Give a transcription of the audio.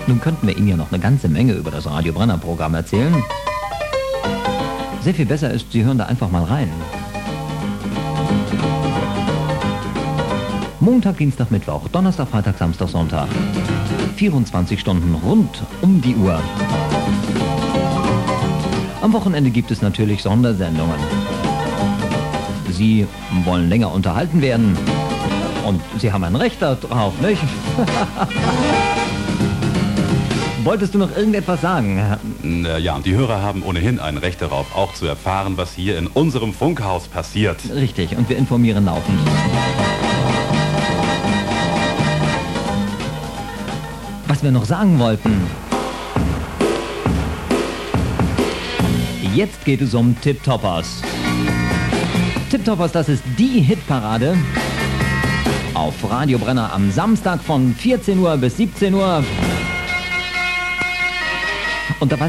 Nun könnten wir Ihnen ja noch eine ganze Menge über das Radio Brenner Programm erzählen. Sehr viel besser ist, Sie hören da einfach mal rein. Montag, Dienstag, Mittwoch, Donnerstag, Freitag, Samstag, Sonntag. 24 Stunden rund um die Uhr. Am Wochenende gibt es natürlich Sondersendungen. Sie wollen länger unterhalten werden und Sie haben ein Recht darauf, nicht? Wolltest du noch irgendetwas sagen? Ja, und die Hörer haben ohnehin ein Recht darauf, auch zu erfahren, was hier in unserem Funkhaus passiert. Richtig, und wir informieren laufend. Was wir noch sagen wollten. Jetzt geht es um Tip Toppers. Tip Toppers, das ist die Hitparade auf Radio Brenner am Samstag von 14 Uhr bis 17 Uhr. Und da